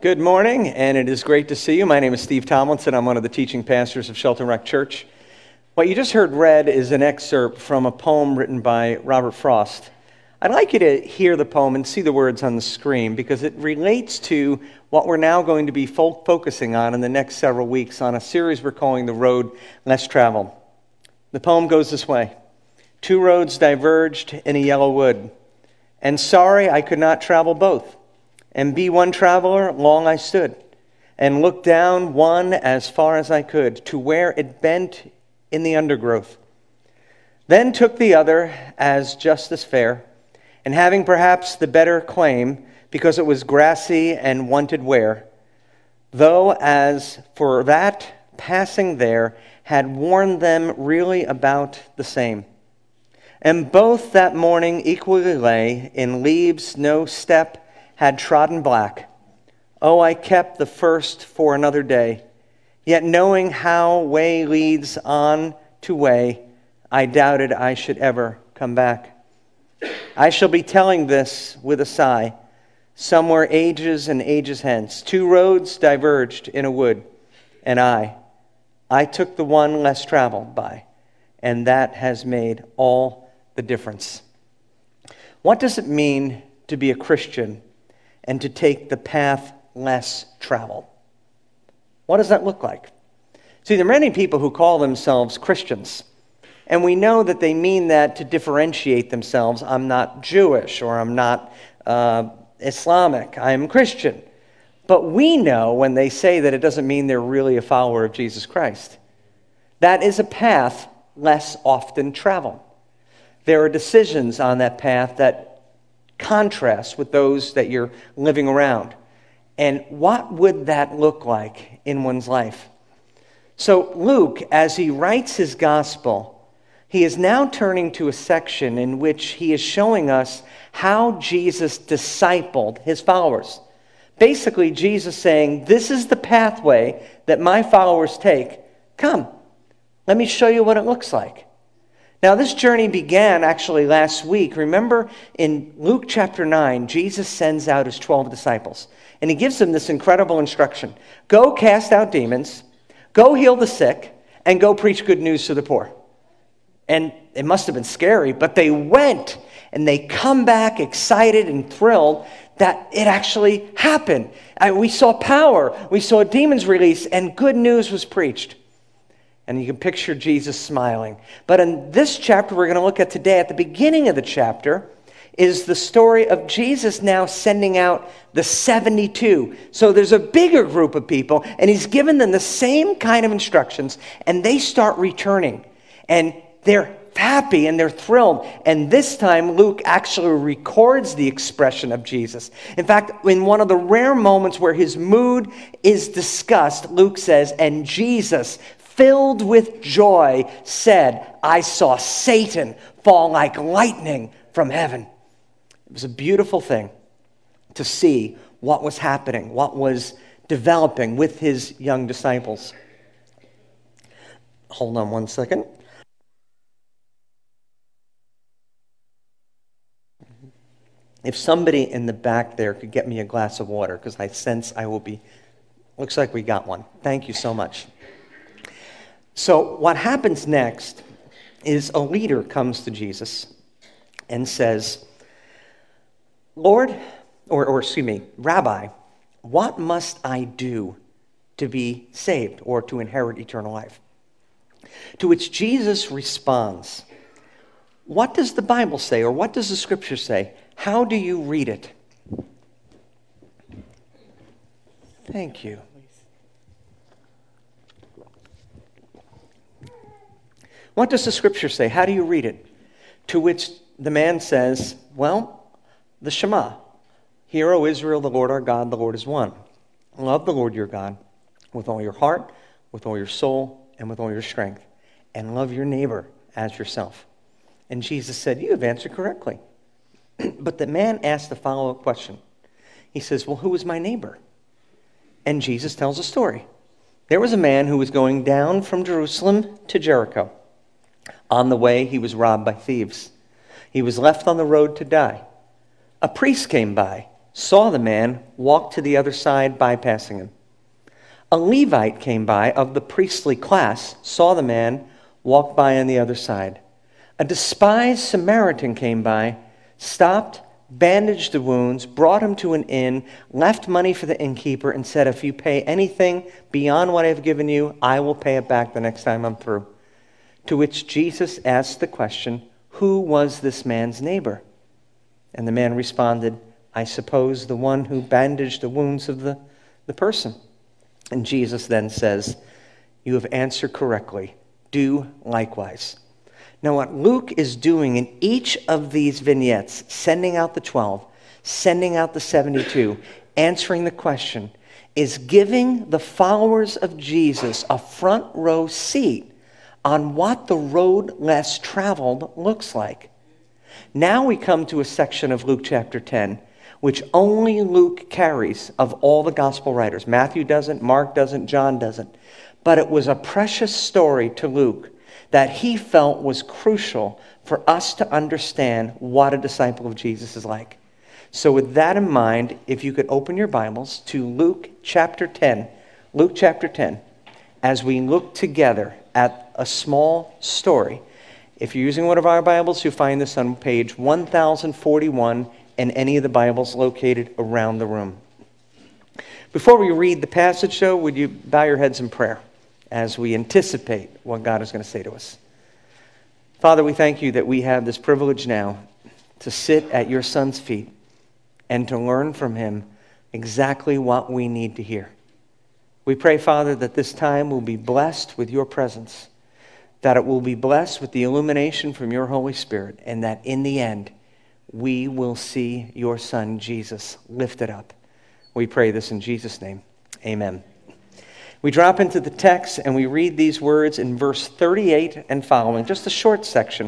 Good morning, and it is great to see you. My name is Steve Tomlinson. I'm one of the teaching pastors of Shelton Rock Church. What you just heard read is an excerpt from a poem written by Robert Frost. I'd like you to hear the poem and see the words on the screen because it relates to what we're now going to be focusing on in the next several weeks on a series we're calling The Road Less Traveled. The poem goes this way. Two roads diverged in a yellow wood, and sorry I could not travel both. And be one traveler, long I stood, and looked down one as far as I could, to where it bent in the undergrowth. Then took the other as just as fair, and having perhaps the better claim, because it was grassy and wanted wear, though as for that passing there had warned them really about the same. And both that morning equally lay in leaves no step had trodden black. Oh, I kept the first for another day. Yet knowing how way leads on to way, I doubted I should ever come back. I shall be telling this with a sigh, somewhere ages and ages hence. Two roads diverged in a wood, and I took the one less traveled by, and that has made all the difference. What does it mean to be a Christian and to take the path less traveled? What does that look like? See, there are many people who call themselves Christians, and we know that they mean that to differentiate themselves. I'm not Jewish, or I'm not Islamic, I'm Christian. But we know when they say that, it doesn't mean they're really a follower of Jesus Christ. That is a path less often traveled. There are decisions on that path that contrast with those that you're living around. And what would that look like in one's life? So Luke, as he writes his gospel, he is now turning to a section in which he is showing us how Jesus discipled his followers. Basically, Jesus saying, this is the pathway that my followers take. Come, let me show you what it looks like. Now, this journey began actually last week. Remember, in Luke chapter 9, Jesus sends out his 12 disciples, and he gives them this incredible instruction. Go cast out demons, go heal the sick, and go preach good news to the poor. And it must have been scary, but they went, and they come back excited and thrilled that it actually happened. We saw power, we saw demons released, and good news was preached. And you can picture Jesus smiling. But in this chapter we're going to look at today, at the beginning of the chapter, is the story of Jesus now sending out the 72. So there's a bigger group of people, and he's given them the same kind of instructions, and they start returning. And they're happy and they're thrilled. And this time Luke actually records the expression of Jesus. In fact, in one of the rare moments where his mood is discussed, Luke says, and Jesus, filled with joy, said, I saw Satan fall like lightning from heaven. It was a beautiful thing to see what was happening, what was developing with his young disciples. Hold on one second. If somebody in the back there could get me a glass of water, because I sense I will be, looks like we got one. Thank you so much. So what happens next is a leader comes to Jesus and says, Lord, or excuse me, Rabbi, what must I do to be saved or to inherit eternal life? To which Jesus responds, what does the Bible say, or what does the Scripture say? How do you read it? Thank you. What does the Scripture say? How do you read it? To which the man says, well, the Shema. Hear, O Israel, the Lord our God, the Lord is one. Love the Lord your God with all your heart, with all your soul, and with all your strength. And love your neighbor as yourself. And Jesus said, you have answered correctly. But the man asked the follow-up question. He says, well, who is my neighbor? And Jesus tells a story. There was a man who was going down from Jerusalem to Jericho. On the way, he was robbed by thieves. He was left on the road to die. A priest came by, saw the man, walked to the other side, bypassing him. A Levite came by of the priestly class, saw the man, walked by on the other side. A despised Samaritan came by, stopped, bandaged the wounds, brought him to an inn, left money for the innkeeper, and said, "If you pay anything beyond what I've given you, I will pay it back the next time I'm through." To which Jesus asked the question, "Who was this man's neighbor?" And the man responded, "I suppose the one who bandaged the wounds of the person." And Jesus then says, "You have answered correctly. Do likewise." Now what Luke is doing in each of these vignettes, sending out the 12, sending out the 72, answering the question, is giving the followers of Jesus a front row seat on what the road less traveled looks like. Now we come to a section of Luke chapter 10, which only Luke carries of all the gospel writers. Matthew doesn't, Mark doesn't, John doesn't. But it was a precious story to Luke that he felt was crucial for us to understand what a disciple of Jesus is like. So with that in mind, if you could open your Bibles to Luke chapter 10. Luke chapter 10, as we look together at a small story. If you're using one of our Bibles, you'll find this on page 1041 in any of the Bibles located around the room. Before we read the passage, though, would you bow your heads in prayer as we anticipate what God is going to say to us? Father, we thank you that we have this privilege now to sit at your Son's feet and to learn from him exactly what we need to hear. We pray, Father, that this time will be blessed with your presence, that it will be blessed with the illumination from your Holy Spirit, and that in the end, we will see your Son, Jesus, lifted up. We pray this in Jesus' name. Amen. We drop into the text and we read these words in verse 38 and following, just a short section.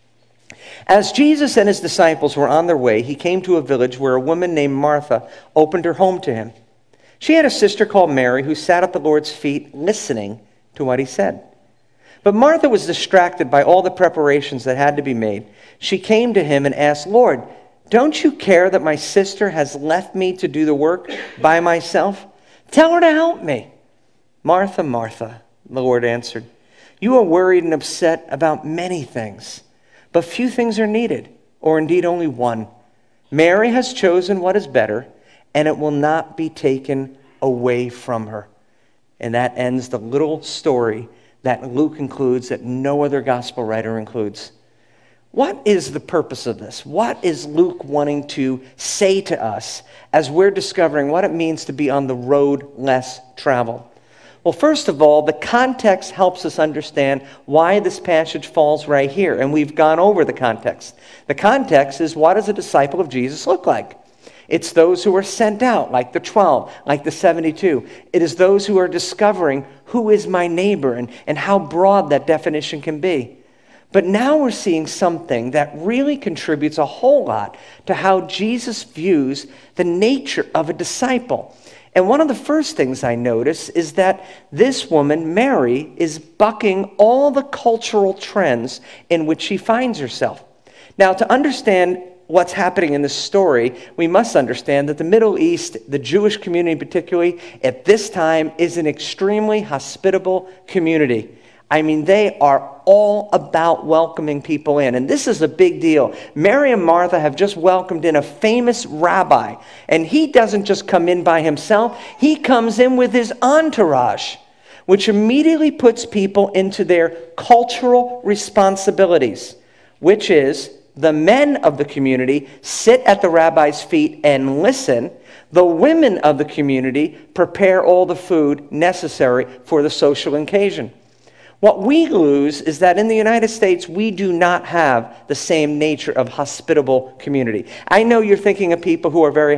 As Jesus and his disciples were on their way, he came to a village where a woman named Martha opened her home to him. She had a sister called Mary who sat at the Lord's feet listening to what he said. But Martha was distracted by all the preparations that had to be made. She came to him and asked, "Lord, don't you care that my sister has left me to do the work by myself? Tell her to help me." "Martha, Martha," the Lord answered, "you are worried and upset about many things, but few things are needed, or indeed only one. Mary has chosen what is better, and it will not be taken away from her." And that ends the little story that Luke includes that no other gospel writer includes. What is the purpose of this? What is Luke wanting to say to us as we're discovering what it means to be on the road less traveled? Well, first of all, the context helps us understand why this passage falls right here, and we've gone over the context. The context is, what does a disciple of Jesus look like? It's those who are sent out, like the 12, like the 72. It is those who are discovering who is my neighbor and how broad that definition can be. But now we're seeing something that really contributes a whole lot to how Jesus views the nature of a disciple. And one of the first things I notice is that this woman, Mary, is bucking all the cultural trends in which she finds herself. Now, to understand what's happening in this story, we must understand that the Middle East, the Jewish community particularly, at this time is an extremely hospitable community. I mean, they are all about welcoming people in. And this is a big deal. Mary and Martha have just welcomed in a famous rabbi. And he doesn't just come in by himself. He comes in with his entourage, which immediately puts people into their cultural responsibilities, which is the men of the community sit at the rabbi's feet and listen. The women of the community prepare all the food necessary for the social occasion. What we lose is that in the United States, we do not have the same nature of hospitable community. I know you're thinking of people who are very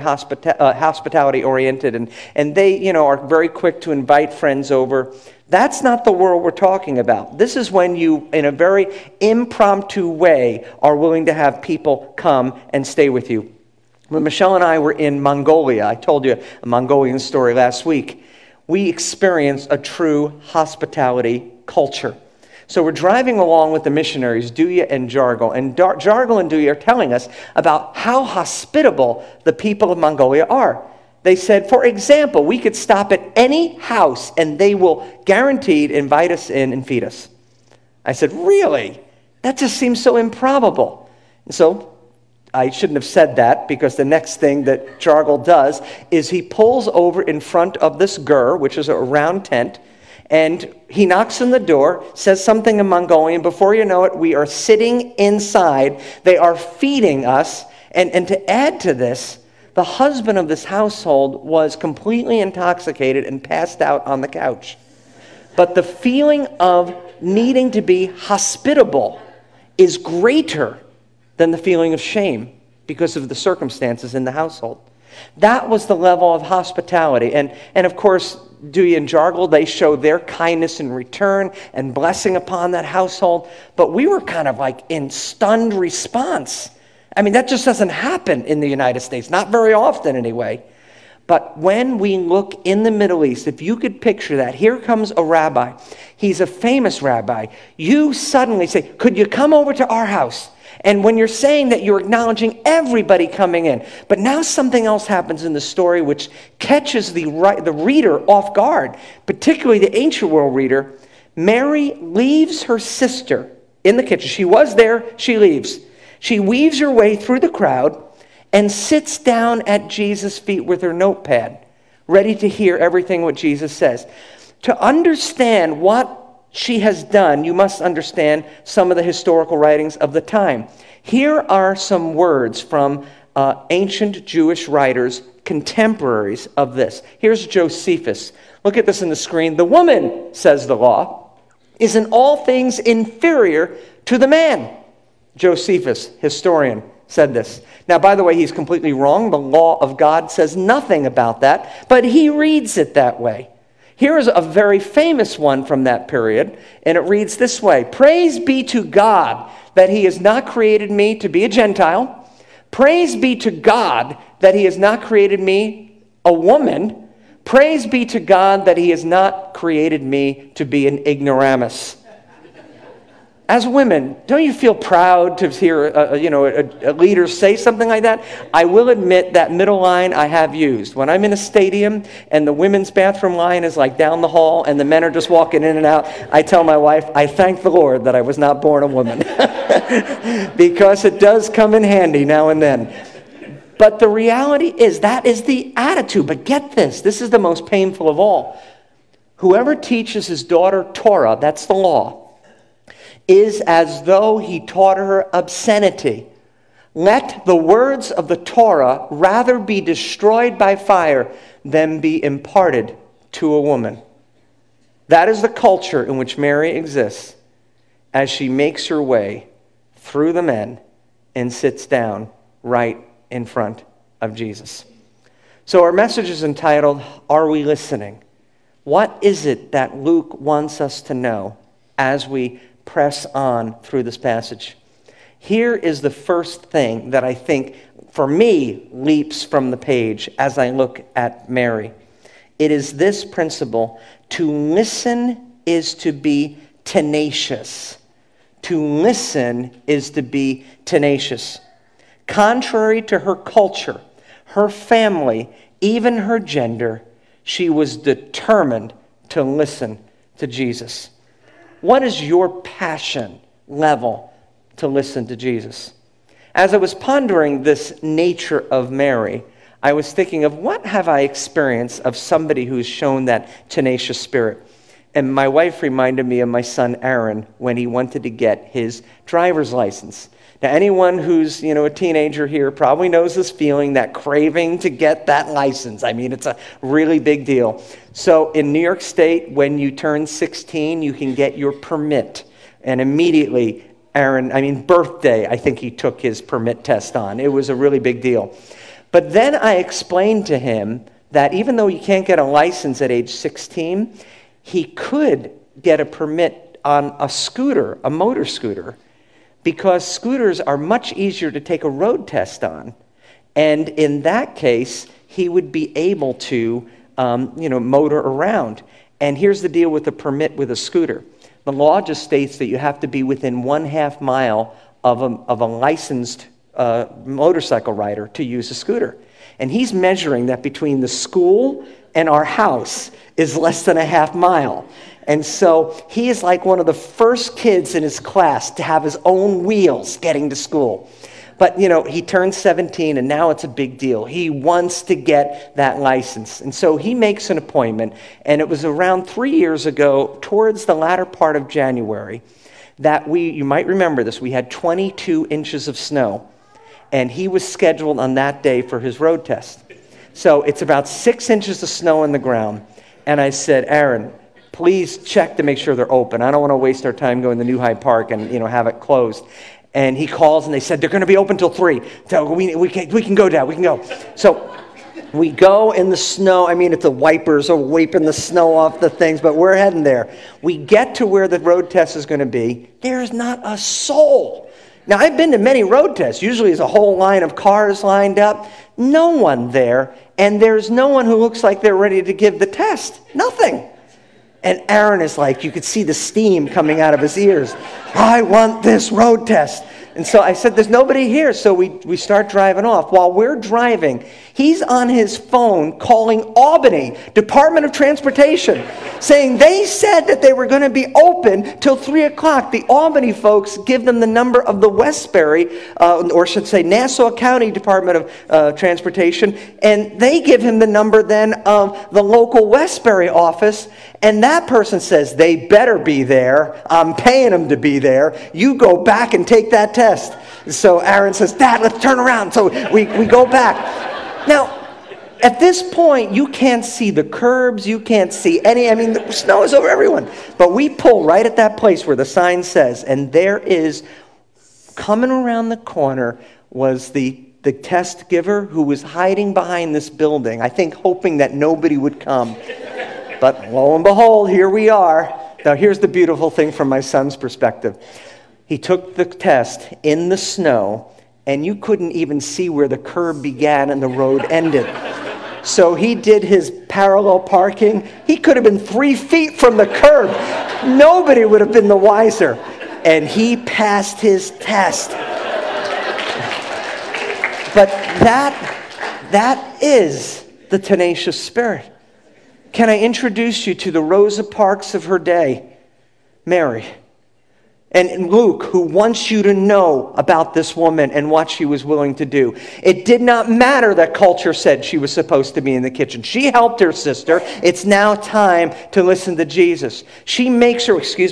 hospitality-oriented, and they, are very quick to invite friends over. That's not the world we're talking about. This is when you, in a very impromptu way, are willing to have people come and stay with you. When Michelle and I were in Mongolia, I told you a Mongolian story last week, we experienced a true hospitality culture. So we're driving along with the missionaries, Duya and Jargal. And Jargal and Duya are telling us about how hospitable the people of Mongolia are. They said, for example, we could stop at any house and they will guaranteed invite us in and feed us. I said, really? That just seems so improbable. And so I shouldn't have said that, because the next thing that Jargal does is he pulls over in front of this gur, which is a round tent, and he knocks on the door, says something in Mongolian. Before you know it, we are sitting inside. They are feeding us. And to add to this, the husband of this household was completely intoxicated and passed out on the couch. But the feeling of needing to be hospitable is greater than the feeling of shame because of the circumstances in the household. That was the level of hospitality. And of course, Duya and Jargal, they show their kindness in return and blessing upon that household. But we were kind of like in stunned response. I mean, that just doesn't happen in the United States, not very often anyway. But when we look in the Middle East, if you could picture that, here comes a rabbi. He's a famous rabbi. You suddenly say, could you come over to our house? And when you're saying that, you're acknowledging everybody coming in. But now something else happens in the story which catches the reader off guard, particularly the ancient world reader. Mary leaves her sister in the kitchen. She was there, she leaves. She weaves her way through the crowd and sits down at Jesus' feet with her notepad, ready to hear everything what Jesus says. To understand what she has done, you must understand some of the historical writings of the time. Here are some words from ancient Jewish writers, contemporaries of this. Here's Josephus. Look at this on the screen. The woman, says the law, is in all things inferior to the man. Josephus, historian, said this. Now, by the way, he's completely wrong. The law of God says nothing about that, but he reads it that way. Here is a very famous one from that period, and it reads this way. Praise be to God that he has not created me to be a Gentile. Praise be to God that he has not created me a woman. Praise be to God that he has not created me to be an ignoramus. As women, don't you feel proud to hear a leader say something like that? I will admit that middle line I have used. When I'm in a stadium and the women's bathroom line is like down the hall and the men are just walking in and out, I tell my wife, I thank the Lord that I was not born a woman. Because it does come in handy now and then. But the reality is that is the attitude. But get this, this is the most painful of all. Whoever teaches his daughter Torah, that's the law, is as though he taught her obscenity. Let the words of the Torah rather be destroyed by fire than be imparted to a woman. That is the culture in which Mary exists as she makes her way through the men and sits down right in front of Jesus. So our message is entitled, Are We Listening? What is it that Luke wants us to know as we press on through this passage? Here is the first thing that I think, for me, leaps from the page as I look at Mary. It is this principle: to listen is to be tenacious. To listen is to be tenacious. Contrary to her culture, her family, even her gender, she was determined to listen to Jesus. What is your passion level to listen to Jesus? As I was pondering this nature of Mary, I was thinking of what have I experienced of somebody who's shown that tenacious spirit. And my wife reminded me of my son Aaron when he wanted to get his driver's license. Now, anyone who's, a teenager here probably knows this feeling, that craving to get that license. I mean, it's a really big deal. So in New York State, when you turn 16, you can get your permit. And immediately, birthday, I think he took his permit test on. It was a really big deal. But then I explained to him that even though you can't get a license at age 16, he could get a permit on a scooter, a motor scooter, because scooters are much easier to take a road test on. And in that case, he would be able to, motor around. And here's the deal with the permit with a scooter. The law just states that you have to be within 1/2 mile of a licensed motorcycle rider to use a scooter. And he's measuring that between the school and our house is less than 1/2 mile. And so he is like one of the first kids in his class to have his own wheels getting to school. But, he turned 17, and now it's a big deal. He wants to get that license. And so he makes an appointment, and it was around 3 years ago, towards the latter part of January, that you might remember this, we had 22 inches of snow, and he was scheduled on that day for his road test. So it's about 6 inches of snow on the ground, and I said, Aaron, please check to make sure they're open. I don't want to waste our time going to New Hyde Park and have it closed. And he calls, and they said, they're going to be open till 3. So we can go, Dad, we can go. So we go in the snow. I mean, the wipers are wiping the snow off the things, but we're heading there. We get to where the road test is going to be. There's not a soul. Now, I've been to many road tests. Usually there's a whole line of cars lined up. No one there, and there's no one who looks like they're ready to give the test. Nothing. And Aaron is like, you could see the steam coming out of his ears. I want this road test. And so I said, there's nobody here. So we start driving off. While we're driving, he's on his phone calling Albany Department of Transportation, saying they said that they were going to be open till 3 o'clock. The Albany folks give them the number of the Westbury, or should say Nassau County Department of Transportation, and they give him the number then of the local Westbury office. And that person says, they better be there. I'm paying them to be there. You go back and take that test. So Aaron says, Dad, let's turn around. So we go back. Now, at this point, you can't see the curbs. You can't see the snow is over everyone. But we pull right at that place where the sign says, and there is, coming around the corner was the test giver who was hiding behind this building, I think hoping that nobody would come. But lo and behold, here we are. Now, here's the beautiful thing from my son's perspective. He took the test in the snow, and you couldn't even see where the curb began and the road ended. So he did his parallel parking. He could have been 3 feet from the curb. Nobody would have been the wiser. And he passed his test. But that is the tenacious spirit. Can I introduce you to the Rosa Parks of her day? Mary. And Luke, who wants you to know about this woman and what she was willing to do. It did not matter that culture said she was supposed to be in the kitchen. She helped her sister. It's now time to listen to Jesus. She makes her, excuse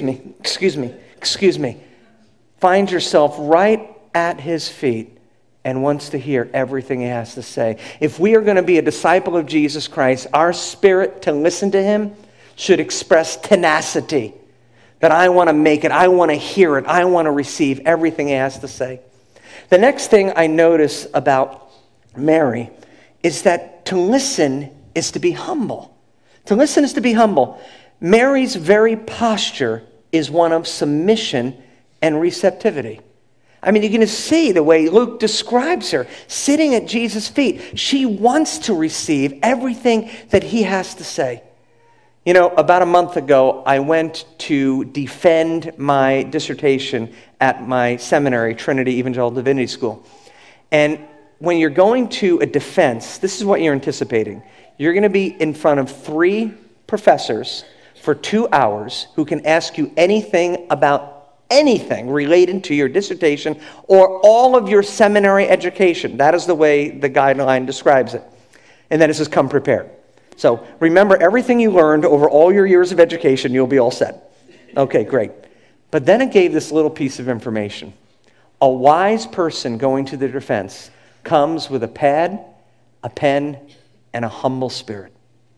me, finds herself right at his feet and wants to hear everything he has to say. If we are going to be a disciple of Jesus Christ, our spirit to listen to him should express tenacity. That I want to make it, I want to hear it, I want to receive everything he has to say. The next thing I notice about Mary is that to listen is to be humble. To listen is to be humble. Mary's very posture is one of submission and receptivity. I mean, you're going to see the way Luke describes her, sitting at Jesus' feet. She wants to receive everything that he has to say. About a month ago, I went to defend my dissertation at my seminary, Trinity Evangelical Divinity School. And when you're going to a defense, this is what you're anticipating. You're going to be in front of 3 professors for 2 hours who can ask you anything about anything related to your dissertation or all of your seminary education. That is the way the guideline describes it. And then it says, come prepared. So remember everything you learned over all your years of education, you'll be all set. Okay, great. But then it gave this little piece of information. A wise person going to the defense comes with a pad, a pen, and a humble spirit.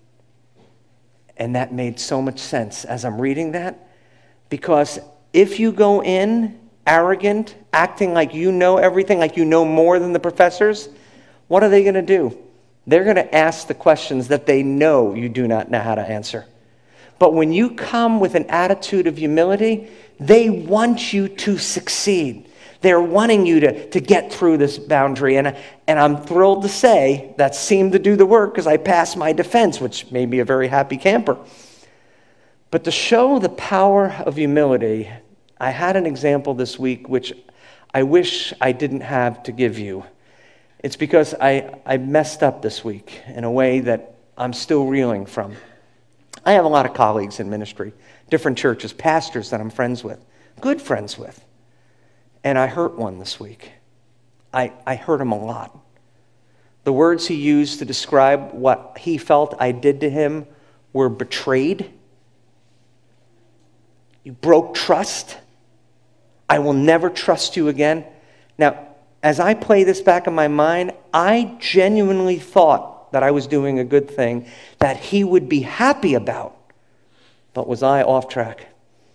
And that made so much sense as I'm reading that, because if you go in arrogant, acting like you know everything, like you know more than the professors, what are they going to do? They're going to ask the questions that they know you do not know how to answer. But when you come with an attitude of humility, they want you to succeed. They're wanting you to get through this boundary. And I'm thrilled to say that seemed to do the work because I passed my defense, which made me a very happy camper. But to show the power of humility, I had an example this week which I wish I didn't have to give you. It's because I messed up this week in a way that I'm still reeling from. I have a lot of colleagues in ministry, different churches, pastors that I'm friends with, good friends with. And I hurt one this week. I hurt him a lot. The words he used to describe what he felt I did to him were betrayed. You broke trust. I will never trust you again. Now, as I play this back in my mind, I genuinely thought that I was doing a good thing that he would be happy about. But was I off track?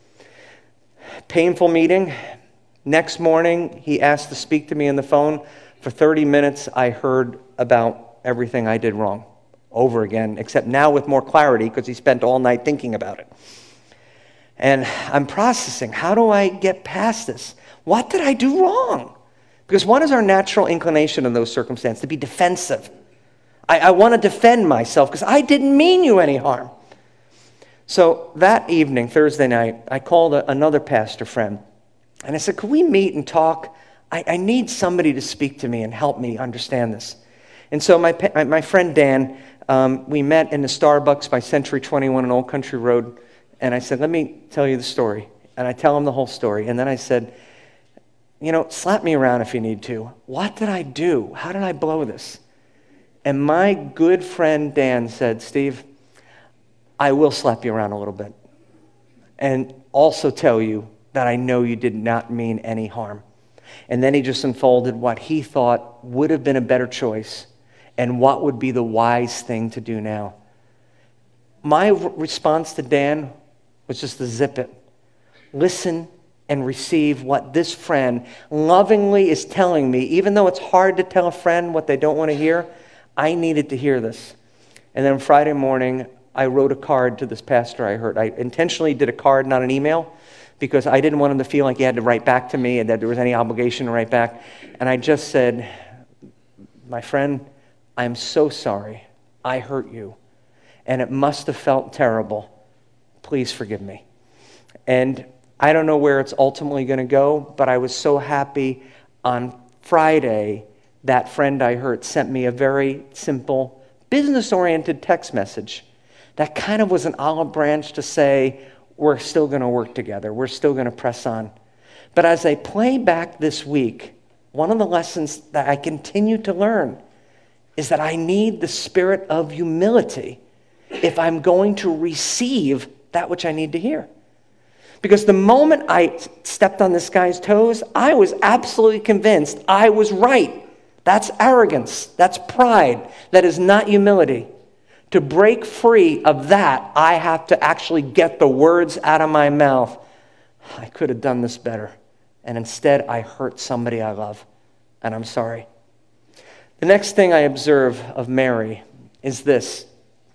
Painful meeting. Next morning, he asked to speak to me on the phone. For 30 minutes, I heard about everything I did wrong over again, except now with more clarity because he spent all night thinking about it. And I'm processing, how do I get past this? What did I do wrong? Because what is our natural inclination in those circumstances? To be defensive. I want to defend myself because I didn't mean you any harm. So that evening, Thursday night, I called another pastor friend. And I said, could we meet and talk? I need somebody to speak to me and help me understand this. And so my friend Dan, we met in the Starbucks by Century 21 on Old Country Road. And I said, let me tell you the story. And I tell him the whole story. And then I said, slap me around if you need to. What did I do? How did I blow this? And my good friend Dan said, Steve, I will slap you around a little bit. And also tell you that I know you did not mean any harm. And then he just unfolded what he thought would have been a better choice and what would be the wise thing to do now. My response to Dan was just to zip it. Listen and receive what this friend lovingly is telling me. Even though it's hard to tell a friend what they don't want to hear, I needed to hear this. And then Friday morning, I wrote a card to this pastor I heard. I intentionally did a card, not an email, because I didn't want him to feel like he had to write back to me and that there was any obligation to write back. And I just said, my friend, I'm so sorry. I hurt you. And it must have felt terrible. Please forgive me. And I don't know where it's ultimately going to go, but I was so happy on Friday that friend I hurt sent me a very simple, business-oriented text message that kind of was an olive branch to say, we're still going to work together. We're still going to press on. But as I play back this week, one of the lessons that I continue to learn is that I need the spirit of humility if I'm going to receive that which I need to hear. Because the moment I stepped on this guy's toes, I was absolutely convinced I was right. That's arrogance. That's pride. That is not humility. To break free of that, I have to actually get the words out of my mouth. I could have done this better. And instead, I hurt somebody I love. And I'm sorry. The next thing I observe of Mary is this.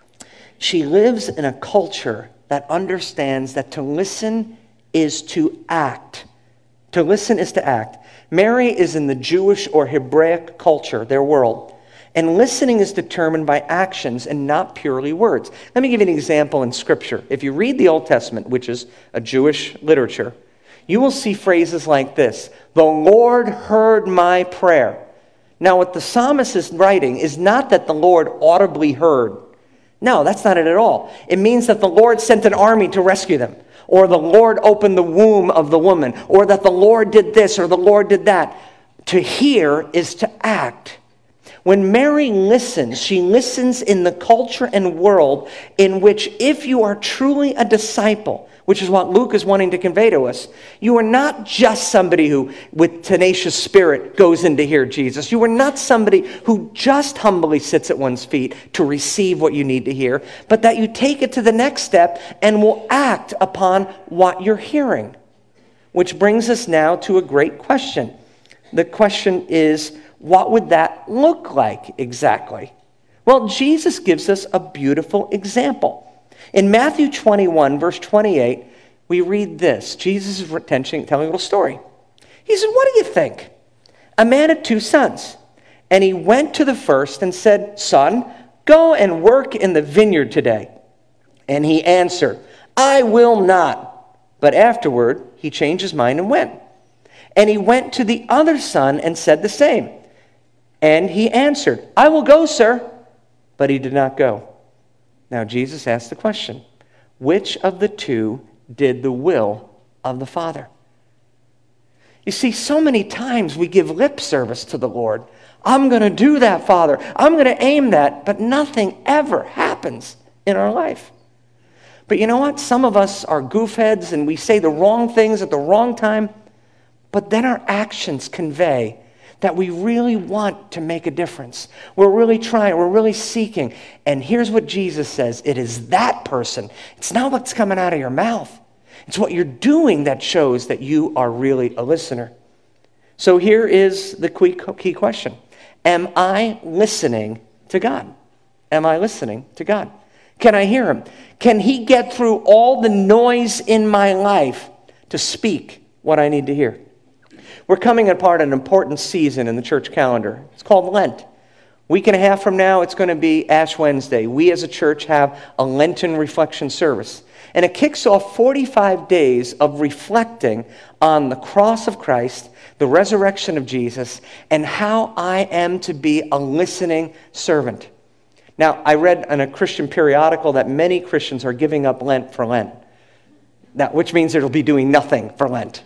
She lives in a culture that understands that to listen is to act. To listen is to act. Mary is in the Jewish or Hebraic culture, their world. And listening is determined by actions and not purely words. Let me give you an example in Scripture. If you read the Old Testament, which is a Jewish literature, you will see phrases like this. The Lord heard my prayer. Now, what the psalmist is writing is not that the Lord audibly heard. No, that's not it at all. It means that the Lord sent an army to rescue them. Or the Lord opened the womb of the woman. Or that the Lord did this or the Lord did that. To hear is to act. When Mary listens, she listens in the culture and world in which if you are truly a disciple, which is what Luke is wanting to convey to us, you are not just somebody who, with tenacious spirit, goes in to hear Jesus. You are not somebody who just humbly sits at one's feet to receive what you need to hear, but that you take it to the next step and will act upon what you're hearing. Which brings us now to a great question. The question is, what would that look like exactly? Well, Jesus gives us a beautiful example. In Matthew 21, verse 28, we read this. Jesus is telling a little story. He said, what do you think? A man had 2 sons, and he went to the first and said, Son, go and work in the vineyard today. And he answered, I will not. But afterward, he changed his mind and went. And he went to the other son and said the same. And he answered, I will go, sir. But he did not go. Now Jesus asked the question, which of the two did the will of the Father? You see, so many times we give lip service to the Lord. I'm going to do that, Father. I'm going to aim that. But nothing ever happens in our life. But you know what? Some of us are goofheads and we say the wrong things at the wrong time. But then our actions convey that we really want to make a difference. We're really trying. We're really seeking. And here's what Jesus says. It is that person. It's not what's coming out of your mouth. It's what you're doing that shows that you are really a listener. So here is the key question. Am I listening to God? Am I listening to God? Can I hear him? Can he get through all the noise in my life to speak what I need to hear? We're coming upon an important season in the church calendar. It's called Lent. Week and a half from now, it's going to be Ash Wednesday. We as a church have a Lenten reflection service. And it kicks off 45 days of reflecting on the cross of Christ, the resurrection of Jesus, and how I am to be a listening servant. Now, I read in a Christian periodical that many Christians are giving up Lent for Lent, now, which means it'll be doing nothing for Lent.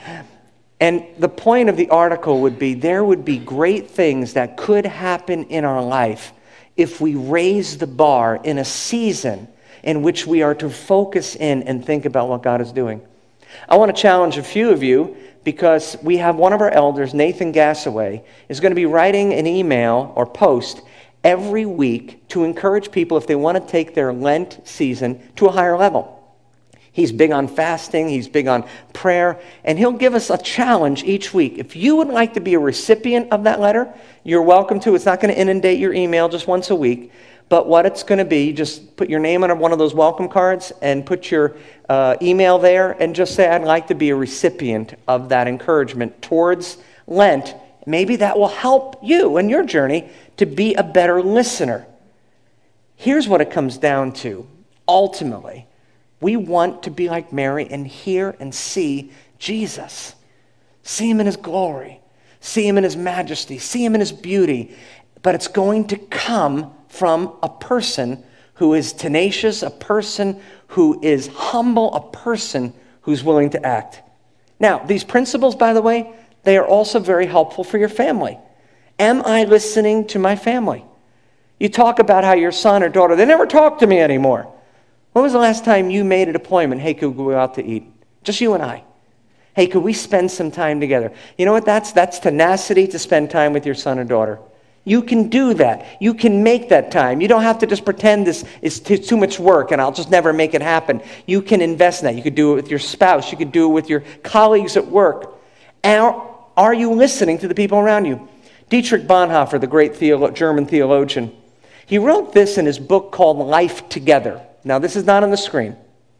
And the point of the article would be there would be great things that could happen in our life if we raise the bar in a season in which we are to focus in and think about what God is doing. I want to challenge a few of you because we have one of our elders, Nathan Gassaway, is going to be writing an email or post every week to encourage people if they want to take their Lent season to a higher level. He's big on fasting, he's big on prayer, and he'll give us a challenge each week. If you would like to be a recipient of that letter, you're welcome to. It's not going to inundate your email just once a week. But what it's going to be, just put your name on one of those welcome cards and put your email there and just say, I'd like to be a recipient of that encouragement towards Lent. Maybe that will help you in your journey to be a better listener. Here's what it comes down to. Ultimately, we want to be like Mary and hear and see Jesus. See him in his glory. See him in his majesty. See him in his beauty. But it's going to come from a person who is tenacious, a person who is humble, a person who's willing to act. Now, these principles, by the way, they are also very helpful for your family. Am I listening to my family? You talk about how your son or daughter, they never talk to me anymore. When was the last time you made an appointment? Hey, could we go out to eat? Just you and I. Hey, could we spend some time together? You know what that's? That's tenacity to spend time with your son or daughter. You can do that. You can make that time. You don't have to just pretend this is too much work and I'll just never make it happen. You can invest in that. You could do it with your spouse. You could do it with your colleagues at work. Are you listening to the people around you? Dietrich Bonhoeffer, the great German theologian, he wrote this in his book called Life Together. Now, this is not on the screen.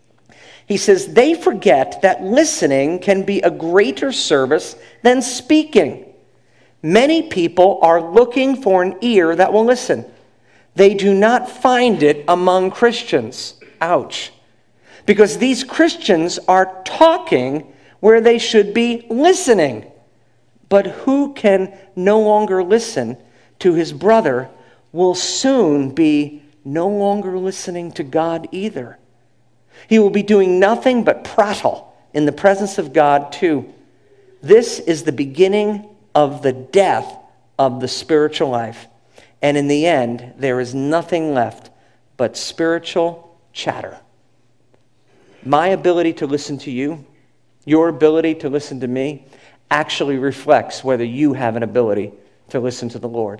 He says, they forget that listening can be a greater service than speaking. Many people are looking for an ear that will listen. They do not find it among Christians. Ouch. Because these Christians are talking where they should be listening. But who can no longer listen to his brother will soon be no longer listening to God either. He will be doing nothing but prattle in the presence of God too. This is the beginning of the death of the spiritual life. And in the end, there is nothing left but spiritual chatter. My ability to listen to you, your ability to listen to me, actually reflects whether you have an ability to listen to the Lord.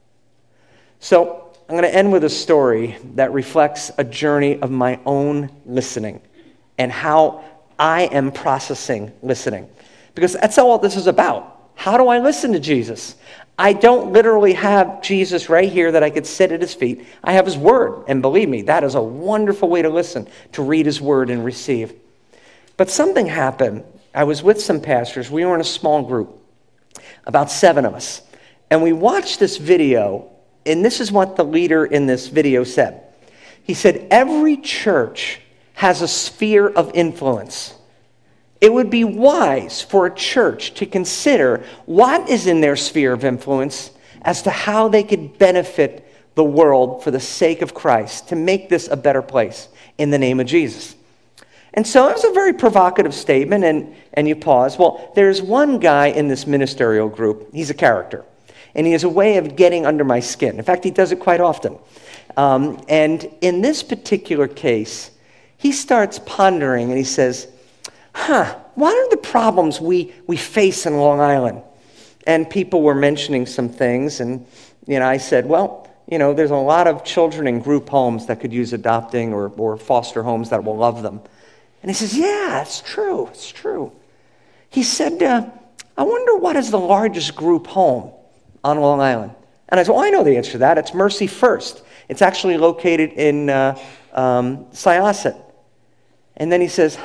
So, I'm going to end with a story that reflects a journey of my own listening and how I am processing listening. Because that's all this is about. How do I listen to Jesus? I don't literally have Jesus right here that I could sit at his feet. I have his word. And believe me, that is a wonderful way to listen, to read his word and receive. But something happened. I was with some pastors. We were in a small group, about 7 of us. And we watched this video. And this is what the leader in this video said. He said, every church has a sphere of influence. It would be wise for a church to consider what is in their sphere of influence as to how they could benefit the world for the sake of Christ, to make this a better place in the name of Jesus. And so it was a very provocative statement, and you pause. Well, there's one guy in this ministerial group. He's a character, and he has a way of getting under my skin. In fact, he does it quite often. And in this particular case, he starts pondering, and he says, what are the problems we face in Long Island? And people were mentioning some things, and I said, well, there's a lot of children in group homes that could use adopting or foster homes that will love them. And he says, yeah, it's true. He said, I wonder what is the largest group home on Long Island? And I said, well, I know the answer to that. It's Mercy First. It's actually located in Syosset. And then he says,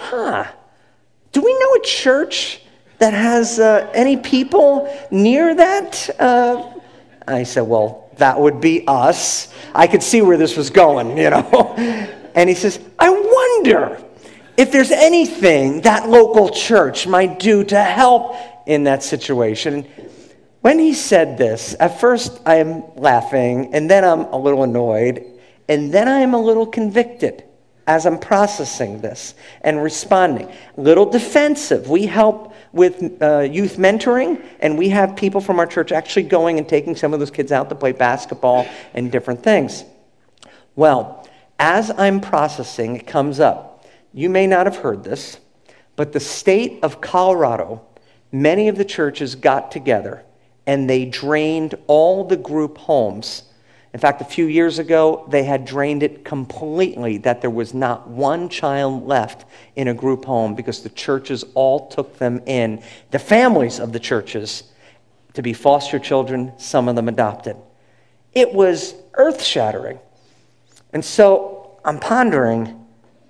do we know a church that has any people near that? I said, well, that would be us. I could see where this was going, And he says, I wonder if there's anything that local church might do to help in that situation. When he said this, at first I am laughing, and then I'm a little annoyed, and then I am a little convicted as I'm processing this and responding. A little defensive. We help with youth mentoring, and we have people from our church actually going and taking some of those kids out to play basketball and different things. Well, as I'm processing, it comes up. You may not have heard this, but the state of Colorado, many of the churches got together and they drained all the group homes. In fact, a few years ago, they had drained it completely, that there was not one child left in a group home because the churches all took them in, the families of the churches, to be foster children, some of them adopted. It was earth-shattering. And so I'm pondering,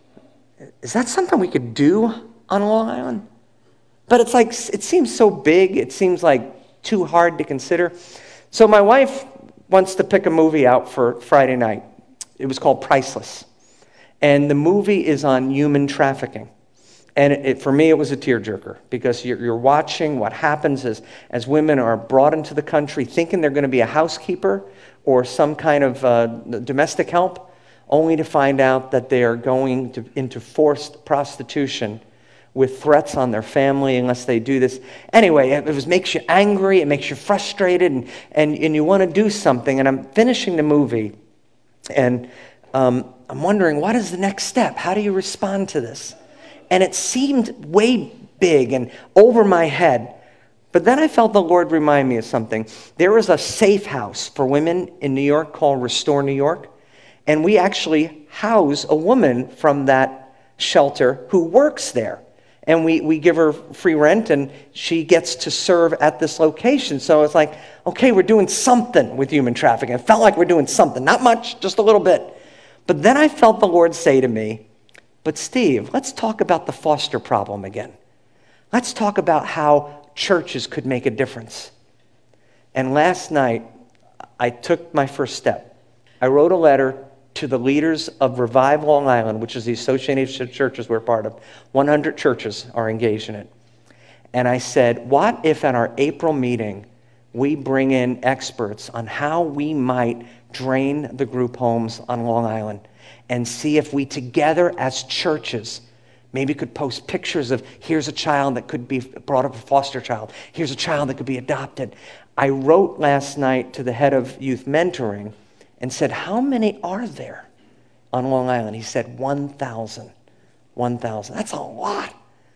is that something we could do on Long Island? But it's like, it seems so big, it seems like too hard to consider. So my wife wants to pick a movie out for Friday night. It was called Priceless. And the movie is on human trafficking. And for me, it was a tearjerker, because you're watching what happens as women are brought into the country thinking they're going to be a housekeeper or some kind of domestic help, only to find out that they are going into forced prostitution with threats on their family unless they do this. Anyway, it makes you angry, it makes you frustrated, and you want to do something. And I'm finishing the movie, and I'm wondering, what is the next step? How do you respond to this? And it seemed way big and over my head. But then I felt the Lord remind me of something. There is a safe house for women in New York called Restore New York. And we actually house a woman from that shelter who works there. And we give her free rent, and she gets to serve at this location. So it's like, okay, we're doing something with human trafficking. It felt like we're doing something. Not much, just a little bit. But then I felt the Lord say to me, but Steve, let's talk about the foster problem again. Let's talk about how churches could make a difference. And last night, I took my first step. I wrote a letter to the leaders of Revive Long Island, which is the association of churches we're part of. 100 churches are engaged in it. And I said, what if at our April meeting, we bring in experts on how we might drain the group homes on Long Island and see if we together as churches maybe could post pictures of, here's a child that could be brought up, a foster child. Here's a child that could be adopted. I wrote last night to the head of youth mentoring and said, how many are there on Long Island? He said, 1,000. 1,000. That's a lot.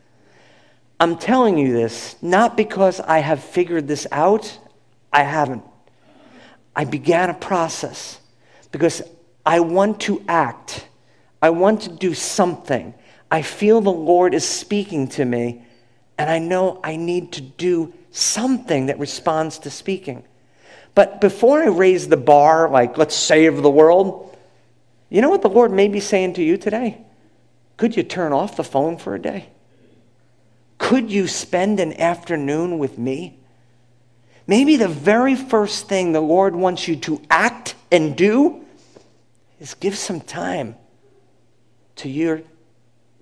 I'm telling you this not because I have figured this out. I haven't. I began a process because I want to act. I want to do something. I feel the Lord is speaking to me, and I know I need to do something that responds to speaking. But before I raise the bar, like, let's save the world, you know what the Lord may be saying to you today? Could you turn off the phone for a day? Could you spend an afternoon with me? Maybe the very first thing the Lord wants you to act and do is give some time to your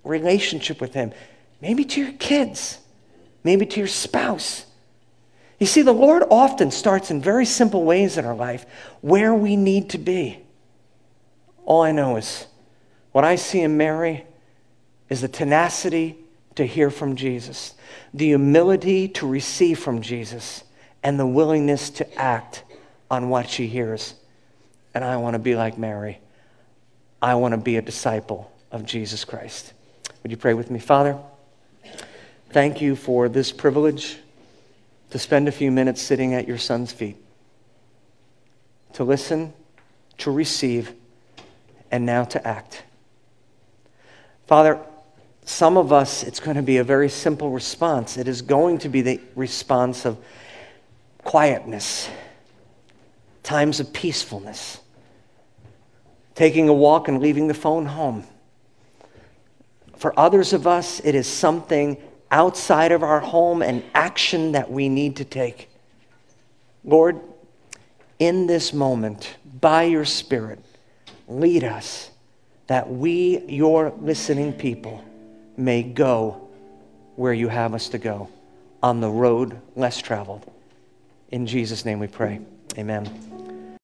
relationship with him. Maybe to your kids. Maybe to your spouse. You see, the Lord often starts in very simple ways in our life where we need to be. All I know is what I see in Mary is the tenacity to hear from Jesus, the humility to receive from Jesus, and the willingness to act on what she hears. And I want to be like Mary. I want to be a disciple of Jesus Christ. Would you pray with me? Father, thank you for this privilege to spend a few minutes sitting at your Son's feet, to listen, to receive, and now to act. Father, some of us, it's going to be a very simple response. It is going to be the response of quietness, times of peacefulness, taking a walk and leaving the phone home. For others of us, it is something outside of our home and action that we need to take. Lord, in this moment, by your Spirit, lead us that we, your listening people, may go where you have us to go, on the road less traveled. In Jesus' name we pray. Amen.